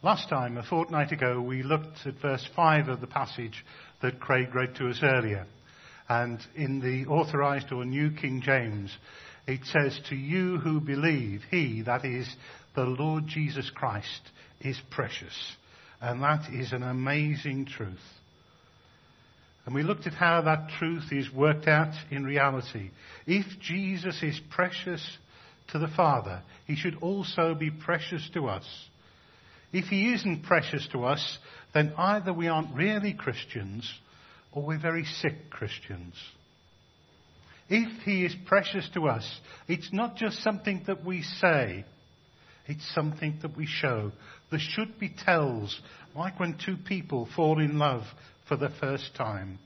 Last time, a fortnight ago, we looked at verse 5 of the passage that Craig read to us earlier. And in the Authorized or New King James, it says, "To you who believe, he," that is, the Lord Jesus Christ, "is precious." And that is an amazing truth. And we looked at how that truth is worked out in reality. If Jesus is precious to the Father, he should also be precious to us. If he isn't precious to us, then either we aren't really Christians or we're very sick Christians. If he is precious to us, it's not just something that we say, it's something that we show. There should be tells, like when two people fall in love for the first time.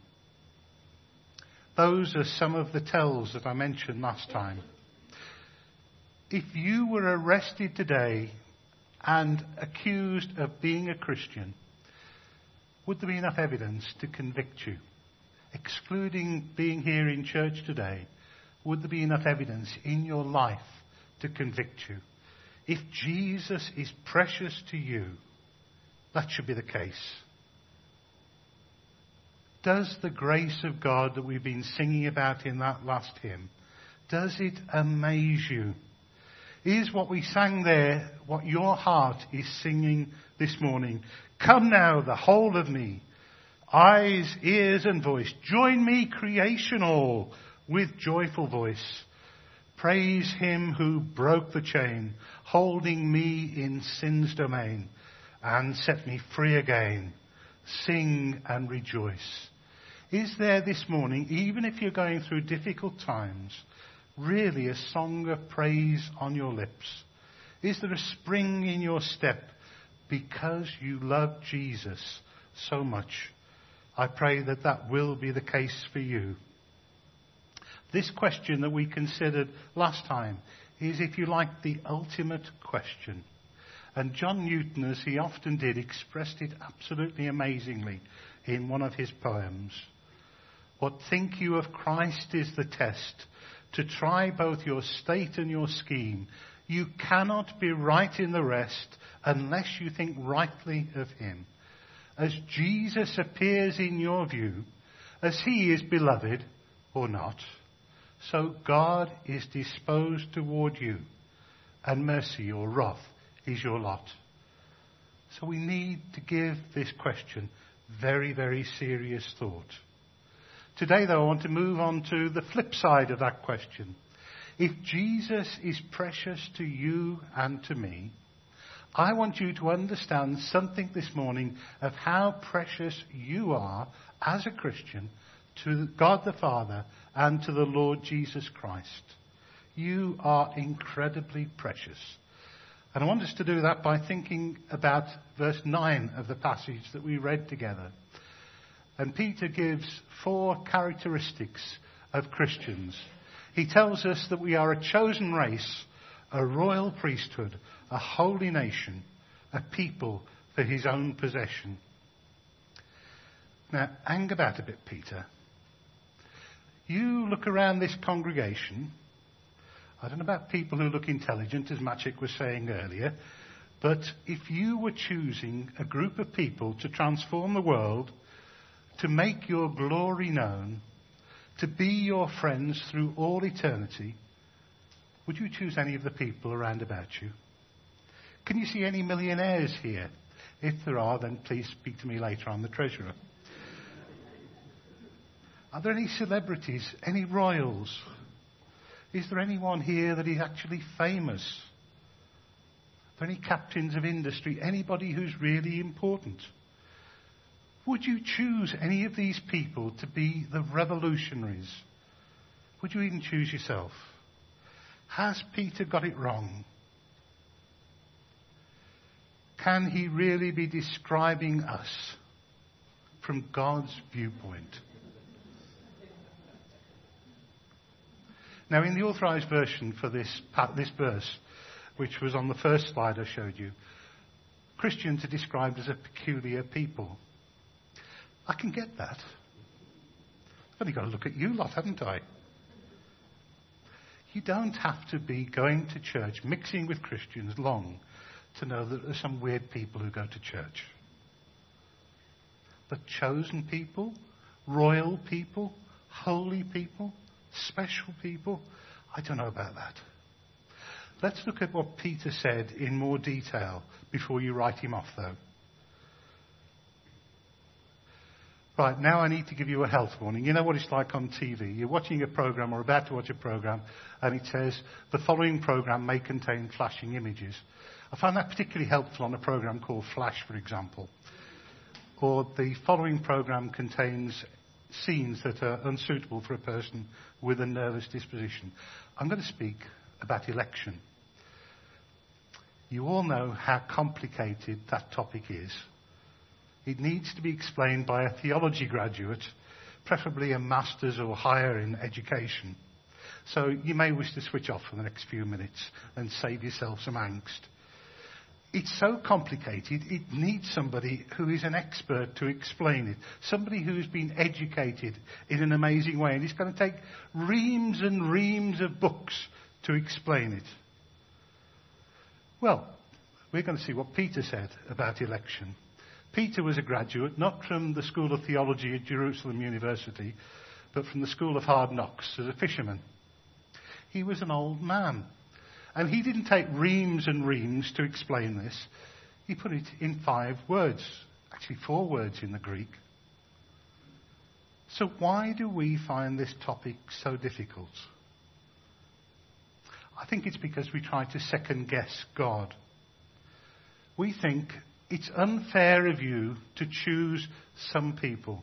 Those are some of the tells that I mentioned last time. If you were arrested today and accused of being a Christian, would there be enough evidence to convict you? Excluding being here in church today, would there be enough evidence in your life to convict you? If Jesus is precious to you, that should be the case. Does the grace of God that we've been singing about in that last hymn, does it amaze you? Is what we sang there what your heart is singing this morning? Come now, the whole of me, eyes, ears and voice. Join me, creation all, with joyful voice. Praise him who broke the chain, holding me in sin's domain, and set me free again. Sing and rejoice. Is there this morning, even if you're going through difficult times, really a song of praise on your lips? Is there a spring in your step because you love Jesus so much? I pray that that will be the case for you. This question that we considered last time is, if you like, the ultimate question. And John Newton, as he often did, expressed it absolutely amazingly in one of his poems. What think you of Christ is the test, to try both your state and your scheme. You cannot be right in the rest unless you think rightly of him. As Jesus appears in your view, as he is beloved or not, so God is disposed toward you, and mercy or wrath is your lot. So we need to give this question very, very serious thought. Today, though, I want to move on to the flip side of that question. If Jesus is precious to you and to me, I want you to understand something this morning of how precious you are as a Christian to God the Father and to the Lord Jesus Christ. You are incredibly precious. And I want us to do that by thinking about verse 9 of the passage that we read together. And Peter gives 4 characteristics of Christians. He tells us that we are a chosen race, a royal priesthood, a holy nation, a people for his own possession. Now, hang about a bit, Peter. You look around this congregation. I don't know about people who look intelligent, as Maciek was saying earlier, but if you were choosing a group of people to transform the world, to make your glory known, to be your friends through all eternity, would you choose any of the people around about you? Can you see any millionaires here? If there are, then please speak to me later. I'm the treasurer. Are there any celebrities, any royals? Is there anyone here that is actually famous? Are there any captains of industry? Anybody who's really important? Would you choose any of these people to be the revolutionaries? Would you even choose yourself? Has Peter got it wrong? Can he really be describing us from God's viewpoint? Now, in the Authorized Version for this verse, which was on the first slide I showed you, Christians are described as a peculiar people. I can get that. I've only got to look at you lot, haven't I? You don't have to be going to church, mixing with Christians long, to know that there's some weird people who go to church. But chosen people, royal people, holy people, special people, I don't know about that. Let's look at what Peter said in more detail before you write him off, though. Right, now I need to give you a health warning. You know what it's like on TV. You're watching a program or about to watch a program, and it says, the following program may contain flashing images. I find that particularly helpful on a program called Flash, for example. Or the following program contains scenes that are unsuitable for a person with a nervous disposition. I'm going to speak about election. You all know how complicated that topic is. It needs to be explained by a theology graduate, preferably a master's or higher in education. So you may wish to switch off for the next few minutes and save yourself some angst. It's so complicated, it needs somebody who is an expert to explain it. Somebody who's been educated in an amazing way. And it's going to take reams and reams of books to explain it. Well, we're going to see what Peter said about election. Peter was a graduate, not from the School of Theology at Jerusalem University, but from the School of Hard Knocks as a fisherman. He was an old man. And he didn't take reams and reams to explain this. He put it in 5 words. Actually 4 words in the Greek. So why do we find this topic so difficult? I think it's because we try to second guess God. We think it's unfair of you to choose some people.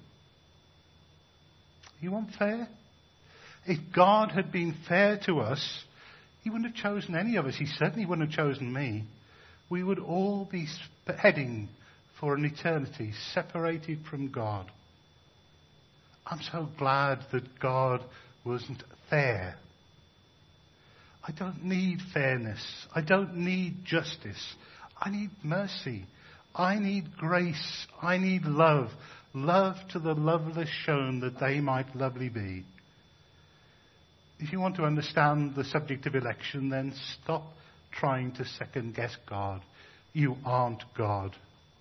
You want fair? If God had been fair to us, He wouldn't have chosen any of us. He certainly wouldn't have chosen me. We would all be heading for an eternity separated from God. I'm so glad that God wasn't fair. I don't need fairness. I don't need justice. I need mercy. I need grace. I need love. Love to the loveless shown that they might lovely be. If you want to understand the subject of election, then stop trying to second guess God. You aren't God.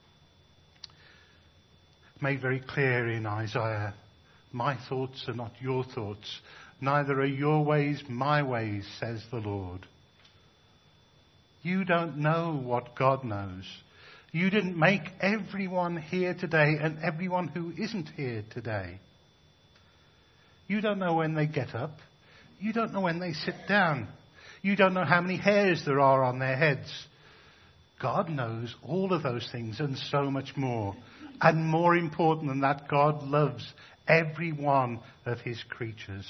Made very clear in Isaiah, my thoughts are not your thoughts. Neither are your ways my ways, says the Lord. You don't know what God knows. You didn't make everyone here today and everyone who isn't here today. You don't know when they get up. You don't know when they sit down. You don't know how many hairs there are on their heads. God knows all of those things and so much more. And more important than that, God loves every one of His creatures.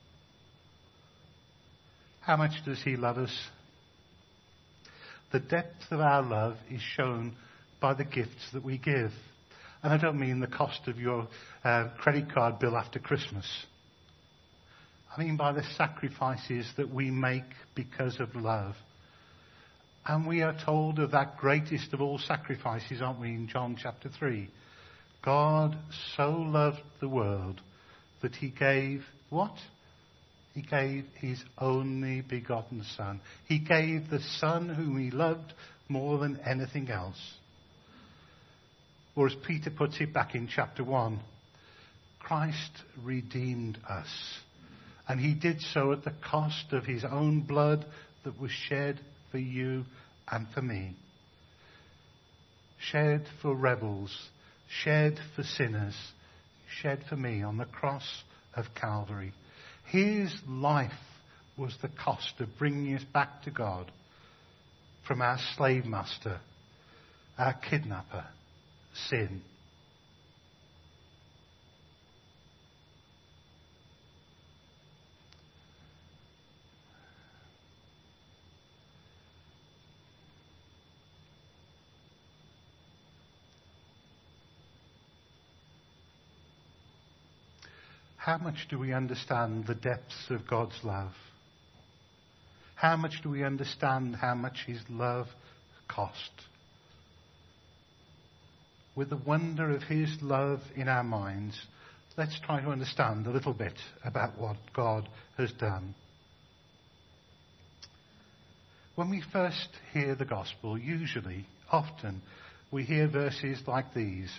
How much does He love us? The depth of our love is shown by the gifts that we give. And I don't mean the cost of your credit card bill after Christmas. I mean by the sacrifices that we make because of love. And we are told of that greatest of all sacrifices, aren't we, in John chapter 3. God so loved the world that He gave what? He gave His only begotten Son. He gave the Son whom He loved more than anything else. Or as Peter puts it back in chapter 1, Christ redeemed us. And He did so at the cost of His own blood that was shed for you and for me. Shed for rebels, shed for sinners, shed for me on the cross of Calvary. His life was the cost of bringing us back to God from our slave master, our kidnapper, sin. How much do we understand the depths of God's love? How much do we understand how much His love cost? With the wonder of His love in our minds, let's try to understand a little bit about what God has done. When we first hear the gospel, often, we hear verses like these.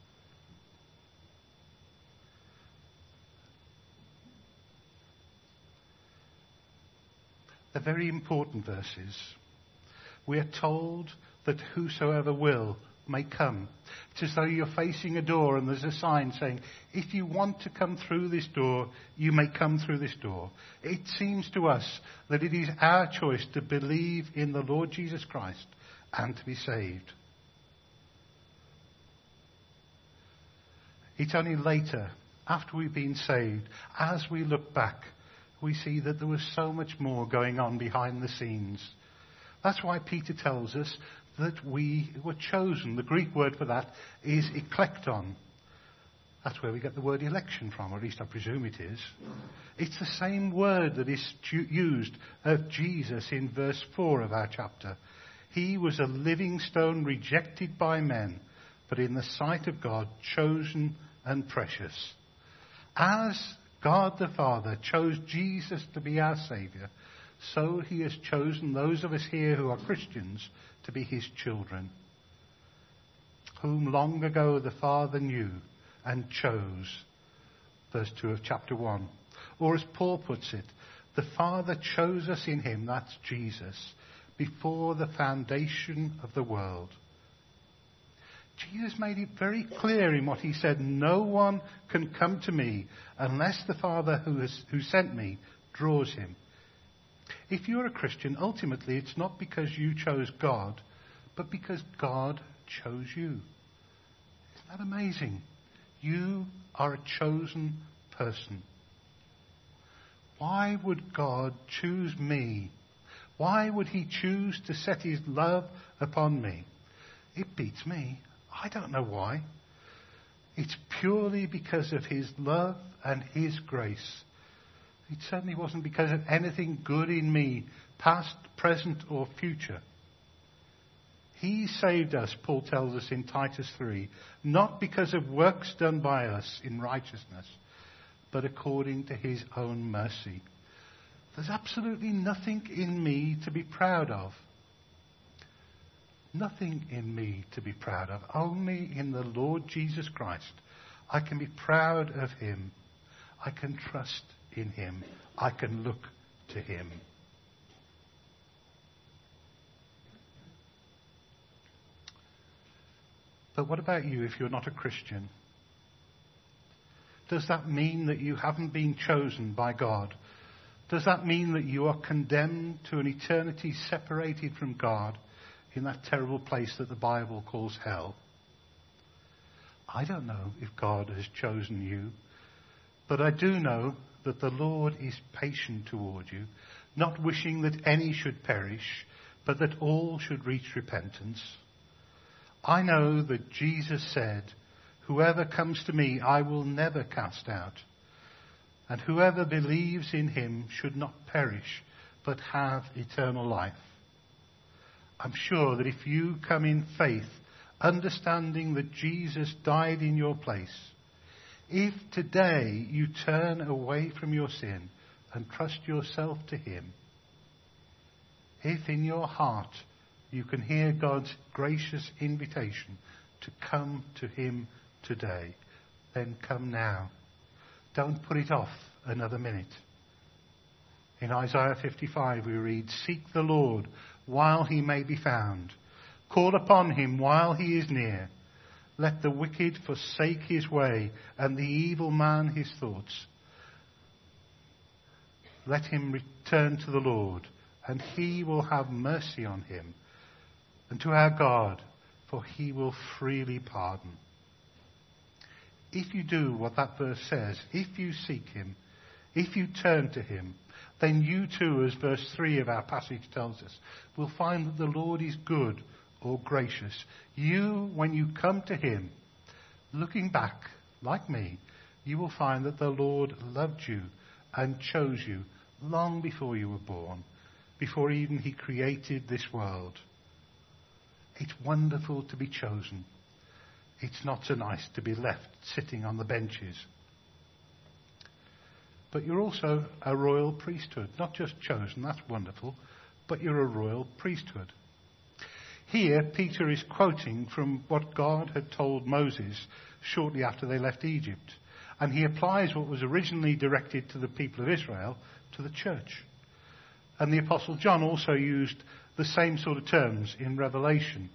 They're very important verses. We are told that whosoever will may come. It's as though you're facing a door and there's a sign saying, if you want to come through this door, you may come through this door. It seems to us that it is our choice to believe in the Lord Jesus Christ and to be saved. It's only later, after we've been saved, as we look back, we see that there was so much more going on behind the scenes. That's why Peter tells us that we were chosen. The Greek word for that is eklekton. That's where we get the word election from, or at least I presume it is. It's the same word that is used of Jesus in verse 4 of our chapter. He was a living stone rejected by men, but in the sight of God, chosen and precious. As God the Father chose Jesus to be our Saviour, so he has chosen those of us here who are Christians to be his children, whom long ago the Father knew and chose. Verse 2 of chapter 1. Or as Paul puts it, the Father chose us in him, that's Jesus, before the foundation of the world. Jesus made it very clear in what he said, no one can come to me unless the Father who sent me draws him. If you're a Christian, ultimately it's not because you chose God, but because God chose you. Isn't that amazing? You are a chosen person. Why would God choose me? Why would he choose to set his love upon me? It beats me. I don't know why. It's purely because of his love and his grace. It certainly wasn't because of anything good in me, past, present, or future. He saved us, Paul tells us in Titus 3, not because of works done by us in righteousness, but according to his own mercy. There's absolutely nothing in me to be proud of. Nothing in me to be proud of. Only in the Lord Jesus Christ. I can be proud of him. I can trust in him. I can look to him. But what about you if you're not a Christian? Does that mean that you haven't been chosen by God? Does that mean that you are condemned to an eternity separated from God in that terrible place that the Bible calls hell? I don't know if God has chosen you, but I do know that the Lord is patient toward you, not wishing that any should perish, but that all should reach repentance. I know that Jesus said, whoever comes to me I will never cast out, and whoever believes in him should not perish, but have eternal life. I'm sure that if you come in faith, understanding that Jesus died in your place, if today you turn away from your sin and trust yourself to him, if in your heart you can hear God's gracious invitation to come to him today, then come now. Don't put it off another minute. In Isaiah 55 we read, seek the Lord while he may be found. Call upon him while he is near. Let the wicked forsake his way, and the evil man his thoughts. Let him return to the Lord, and he will have mercy on him, and to our God, for he will freely pardon. If you do what that verse says, if you seek him, if you turn to him, then you too, as verse 3 of our passage tells us, will find that the Lord is good or gracious. You, when you come to him, looking back, like me, you will find that the Lord loved you and chose you long before you were born, before even he created this world. It's wonderful to be chosen. It's not so nice to be left sitting on the benches. But you're also a royal priesthood, not just chosen, that's wonderful, but you're a royal priesthood. Here, Peter is quoting from what God had told Moses shortly after they left Egypt. And he applies what was originally directed to the people of Israel to the church. And the Apostle John also used the same sort of terms in Revelation.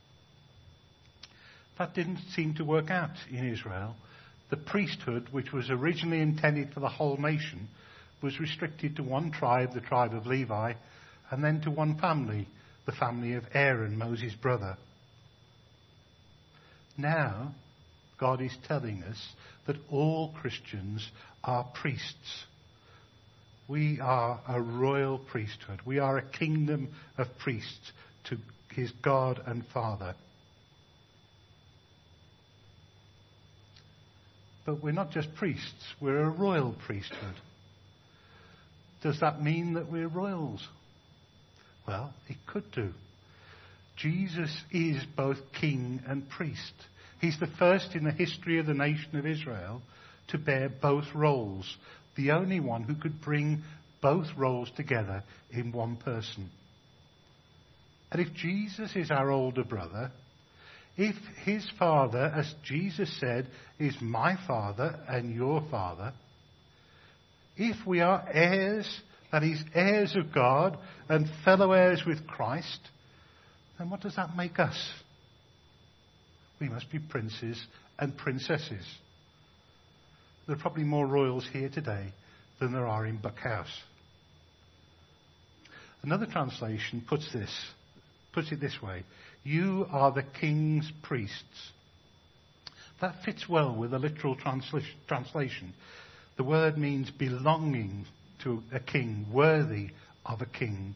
That didn't seem to work out in Israel. The priesthood, which was originally intended for the whole nation, was restricted to one tribe, the tribe of Levi, and then to one family, the family of Aaron, Moses' brother. Now, God is telling us that all Christians are priests. We are a royal priesthood. We are a kingdom of priests to his God and Father. But we're not just priests, we're a royal priesthood. Does that mean that we're royals? Well, it could do. Jesus is both king and priest. He's the first in the history of the nation of Israel to bear both roles. The only one who could bring both roles together in one person. And if Jesus is our older brother, if his Father, as Jesus said, is my Father and your Father, if we are heirs, that is, heirs of God and fellow heirs with Christ, then what does that make us? We must be princes and princesses. There are probably more royals here today than there are in Buckhouse. Another translation puts it this way: you are the king's priests. That fits well with the literal translation. The word means belonging to a king, worthy of a king.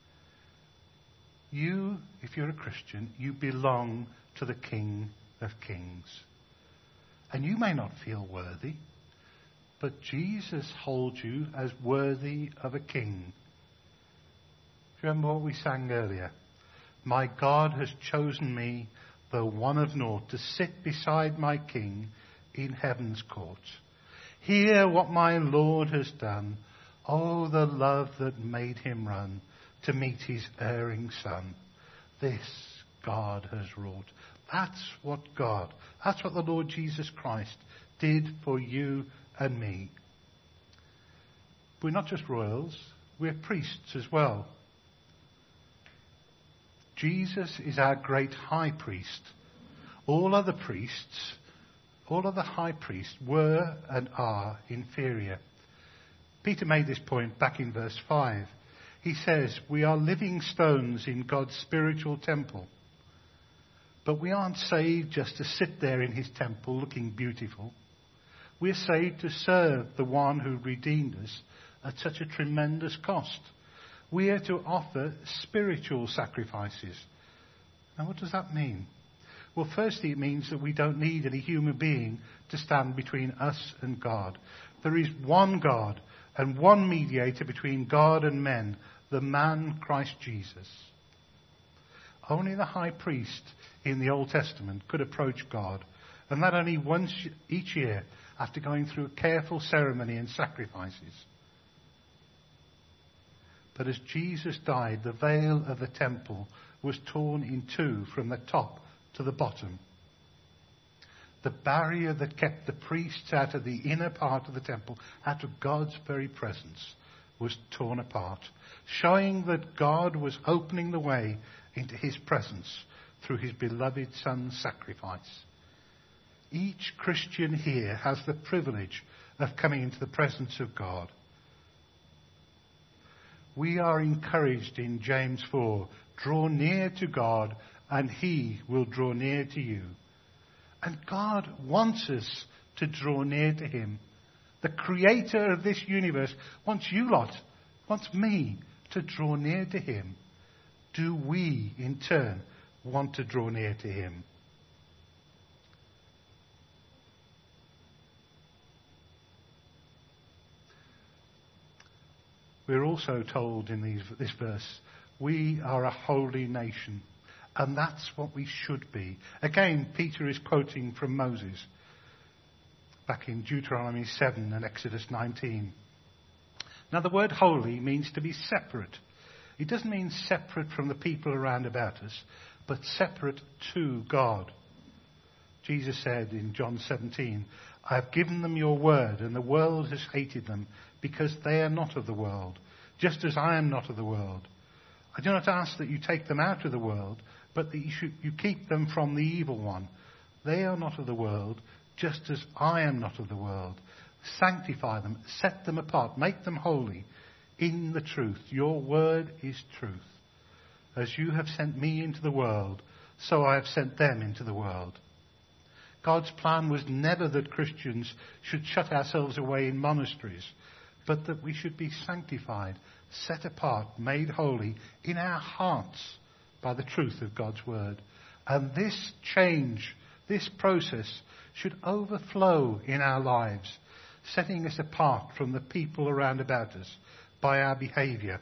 You, if you're a Christian, you belong to the King of Kings. And you may not feel worthy, but Jesus holds you as worthy of a king. Do you remember what we sang earlier? My God has chosen me, though one of naught, to sit beside my King in heaven's courts. Hear what my Lord has done. Oh, the love that made him run to meet his erring son. This God has wrought. That's what the Lord Jesus Christ did for you and me. We're not just royals, we're priests as well. Jesus is our great high priest. All other high priests were and are inferior. Peter made this point back in verse 5. He says, we are living stones in God's spiritual temple. But we aren't saved just to sit there in his temple looking beautiful. We're saved to serve the one who redeemed us at such a tremendous cost. We are to offer spiritual sacrifices. Now, what does that mean? Well, firstly, it means that we don't need any human being to stand between us and God. There is one God and one mediator between God and men, the man Christ Jesus. Only the high priest in the Old Testament could approach God, and that only once each year after going through a careful ceremony and sacrifices. But as Jesus died, the veil of the temple was torn in two from the top to the bottom. The barrier that kept the priests out of the inner part of the temple, out of God's very presence, was torn apart, showing that God was opening the way into his presence through his beloved Son's sacrifice. Each Christian here has the privilege of coming into the presence of God. We are encouraged in James 4, draw near to God and he will draw near to you. And God wants us to draw near to him. The creator of this universe wants you lot, wants me to draw near to him. Do we, in turn, want to draw near to him? We're also told in this verse, we are a holy nation. And that's what we should be. Again, Peter is quoting from Moses back in Deuteronomy 7 and Exodus 19. Now, the word holy means to be separate. It doesn't mean separate from the people around about us, but separate to God. Jesus said in John 17, I have given them your word, and the world has hated them, because they are not of the world, just as I am not of the world. I do not ask that you take them out of the world, but that you keep them from the evil one. They are not of the world, just as I am not of the world. Sanctify them, set them apart, make them holy in the truth. Your word is truth. As you have sent me into the world, so I have sent them into the world. God's plan was never that Christians should shut ourselves away in monasteries, but that we should be sanctified, set apart, made holy in our hearts by the truth of God's word. And this change, this process, should overflow in our lives, setting us apart from the people around about us by our behaviour.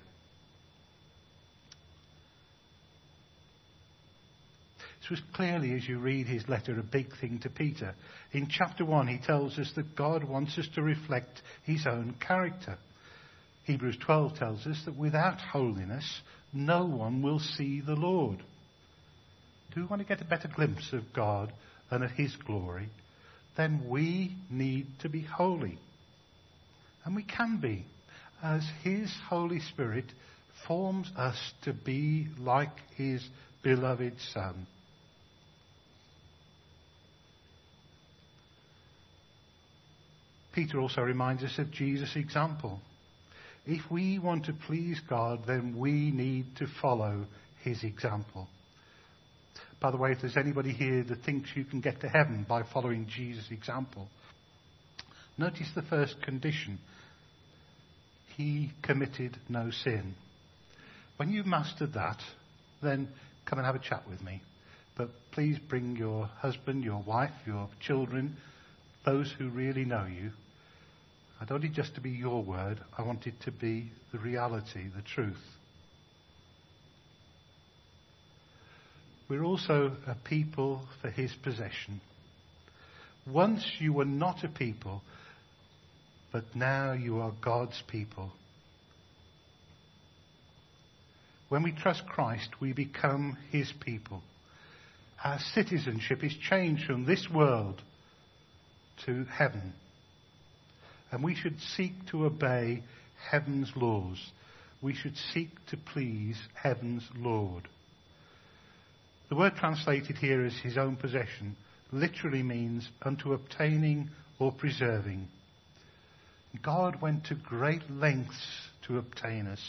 This was clearly, as you read his letter, a big thing to Peter. In chapter 1, he tells us that God wants us to reflect his own character. Hebrews 12 tells us that without holiness, no one will see the Lord. Do we want to get a better glimpse of God and of his glory? Then we need to be holy. And we can be, as his Holy Spirit forms us to be like his beloved Son. Peter also reminds us of Jesus' example. If we want to please God, then we need to follow his example. By the way, if there's anybody here that thinks you can get to heaven by following Jesus' example, notice the first condition. He committed no sin. When you've mastered that, then come and have a chat with me. But please bring your husband, your wife, your children, those who really know you. I don't want it just to be your word. I want it to be the reality, the truth. We're also a people for his possession. Once you were not a people, but now you are God's people. When we trust Christ, we become his people. Our citizenship is changed from this world to heaven. And we should seek to obey heaven's laws. We should seek to please heaven's Lord. The word translated here as his own possession literally means unto obtaining or preserving. God went to great lengths to obtain us.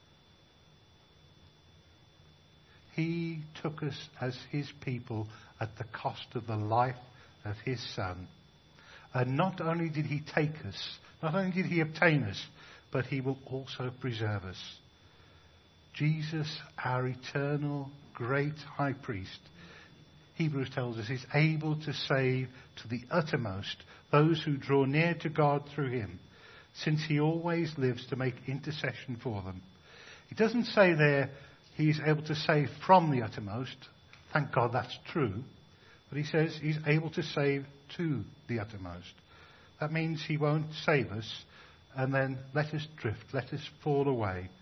He took us as his people at the cost of the life of his Son. And not only did he take us, not only did he obtain us, but he will also preserve us. Jesus, our eternal great high priest, Hebrews tells us, is able to save to the uttermost those who draw near to God through him, since he always lives to make intercession for them. It doesn't say there he is able to save from the uttermost. Thank God that's true. But he says he's able to save to the uttermost. That means he won't save us and then let us drift, let us fall away.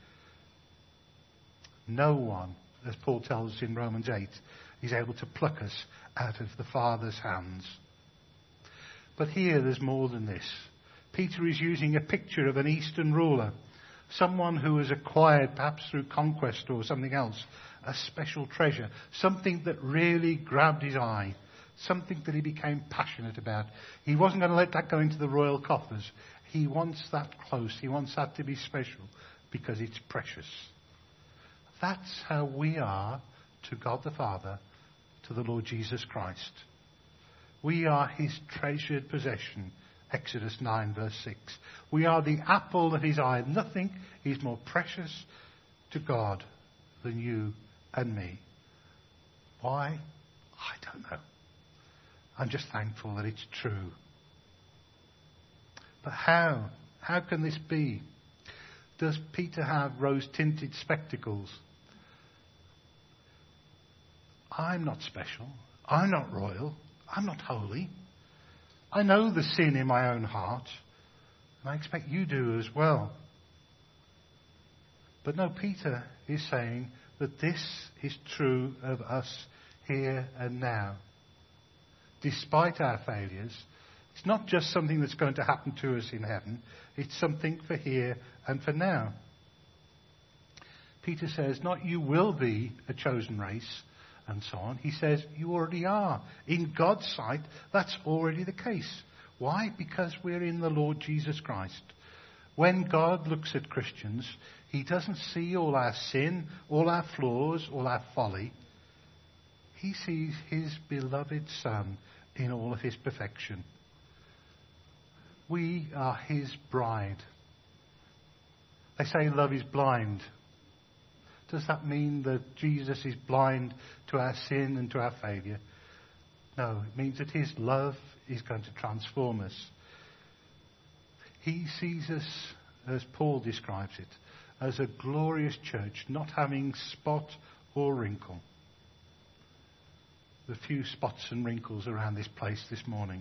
No one, as Paul tells us in Romans 8, is able to pluck us out of the Father's hands. But here there's more than this. Peter is using a picture of an Eastern ruler, someone who has acquired, perhaps through conquest or something else, a special treasure, something that really grabbed his eye, something that he became passionate about. He wasn't going to let that go into the royal coffers. He wants that close. He wants that to be special because it's precious. That's how we are to God the Father, to the Lord Jesus Christ. We are his treasured possession. Exodus 9 verse 6. We are the apple of his eye. Nothing is more precious to God than you and me. Why? I don't know. I'm just thankful that it's true. But how? How can this be? Does Peter have rose-tinted spectacles? I'm not special. I'm not royal. I'm not holy. I know the sin in my own heart, and I expect you do as well. But no, Peter is saying that this is true of us here and now. Despite our failures, it's not just something that's going to happen to us in heaven, it's something for here and for now. Peter says, not you will be a chosen race, and so on. He says, you already are. In God's sight, that's already the case. Why? Because we're in the Lord Jesus Christ. When God looks at Christians, he doesn't see all our sin, all our flaws, all our folly. He sees his beloved Son in all of his perfection. We are his bride. They say love is blind. Does that mean that Jesus is blind to our sin and to our failure? No, it means that his love is going to transform us. He sees us, as Paul describes it, as a glorious church, not having spot or wrinkle. The few spots and wrinkles around this place this morning.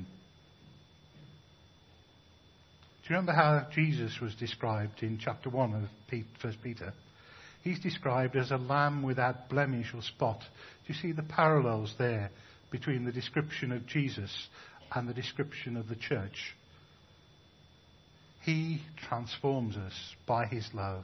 Do you remember how Jesus was described in chapter 1 of 1 Peter? He's described as a lamb without blemish or spot. Do you see the parallels there between the description of Jesus and the description of the church? He transforms us by his love.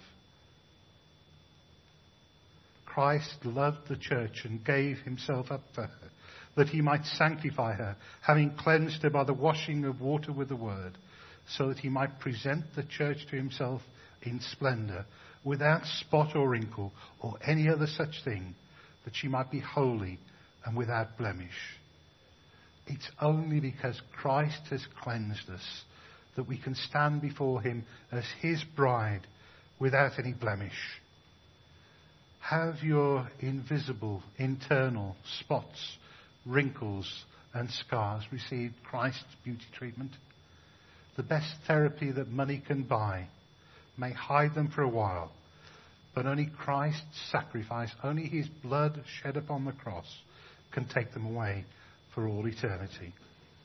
Christ loved the church and gave himself up for her, that he might sanctify her, having cleansed her by the washing of water with the word, so that he might present the church to himself in splendour, without spot or wrinkle, or any other such thing, that she might be holy and without blemish. It's only because Christ has cleansed us that we can stand before him as his bride without any blemish. Have your invisible, internal spots, wrinkles and scars received Christ's beauty treatment? The best therapy that money can buy may hide them for a while, but only Christ's sacrifice, only his blood shed upon the cross can take them away for all eternity.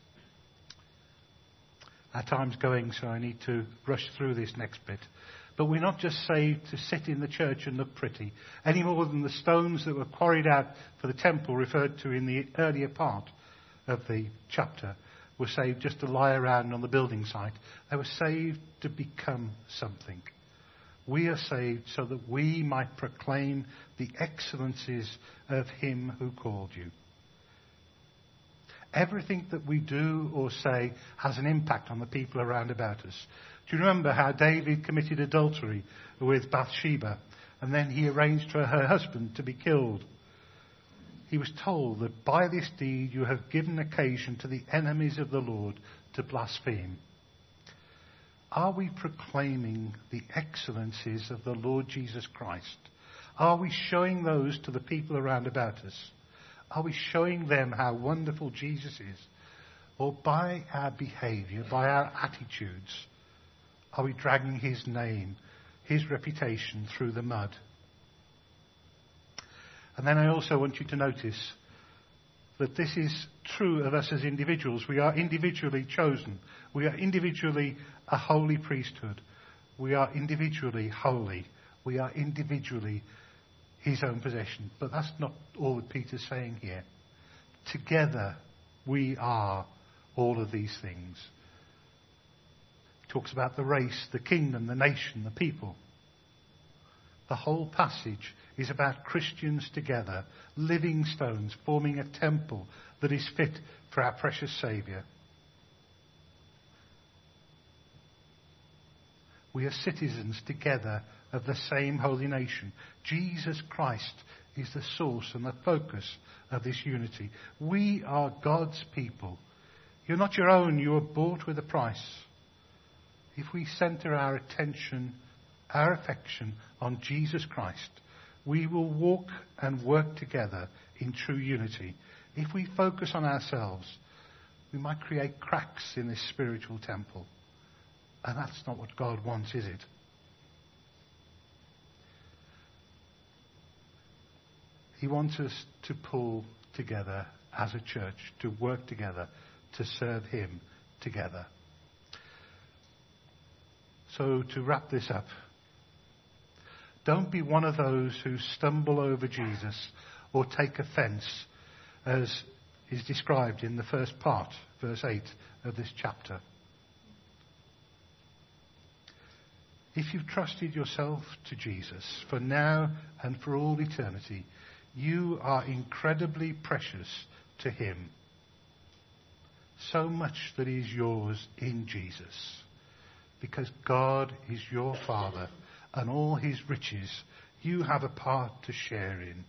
Our time's going, so I need to rush through this next bit. But we're not just saved to sit in the church and look pretty, any more than the stones that were quarried out for the temple referred to in the earlier part of the chapter were saved just to lie around on the building site. They were saved to become something. We are saved so that we might proclaim the excellencies of him who called you. Everything that we do or say has an impact on the people around about us. Do you remember how David committed adultery with Bathsheba, and then he arranged for her husband to be killed? He was told that by this deed you have given occasion to the enemies of the Lord to blaspheme. Are we proclaiming the excellencies of the Lord Jesus Christ? Are we showing those to the people around about us? Are we showing them how wonderful Jesus is? Or by our behaviour, by our attitudes, are we dragging his name, his reputation through the mud? And then I also want you to notice that this is true of us as individuals. We are individually chosen. We are individually a holy priesthood. We are individually holy. We are individually his own possession. But that's not all that Peter's saying here. Together we are all of these things. He talks about the race, the kingdom, the nation, the people. The whole passage is about Christians together, living stones, forming a temple that is fit for our precious Saviour. We are citizens together of the same holy nation. Jesus Christ is the source and the focus of this unity. We are God's people. You're not your own, you are bought with a price. If we centre our attention, our affection on Jesus Christ, we will walk and work together in true unity. If we focus on ourselves, we might create cracks in this spiritual temple. And that's not what God wants, is it? He wants us to pull together as a church, to work together, to serve him together. So to wrap this up, Don't be one of those who stumble over Jesus or take offence, as is described in the first part, verse 8 of this chapter. If you've trusted yourself to Jesus for now and for all eternity, you are incredibly precious to him. So much that is yours in Jesus. Because God is your Father, and all his riches you have a part to share in.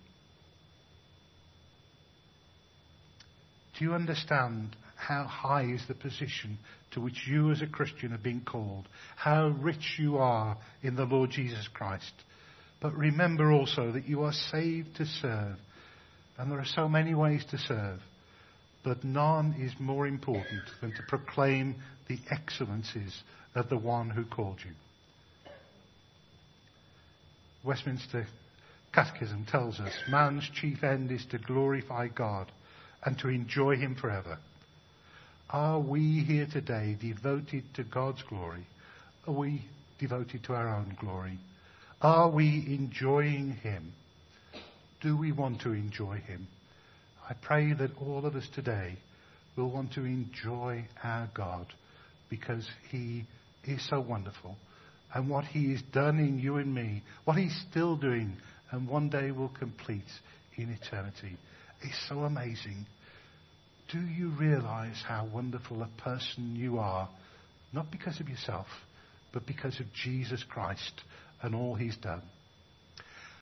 Do you understand how high is the position to which you as a Christian have been called? How rich you are in the Lord Jesus Christ. But remember also that you are saved to serve. And there are so many ways to serve. But none is more important than to proclaim the excellencies of the one who called you. Westminster Catechism tells us man's chief end is to glorify God and to enjoy him forever. Are we here today devoted to God's glory? Are we devoted to our own glory? Are we enjoying him? Do we want to enjoy him? I pray that all of us today will want to enjoy our God, because he is so wonderful. And what he has done in you and me, what he's still doing and one day will complete in eternity, is so amazing. Do you realize how wonderful a person you are? Not because of yourself, but because of Jesus Christ and all he's done.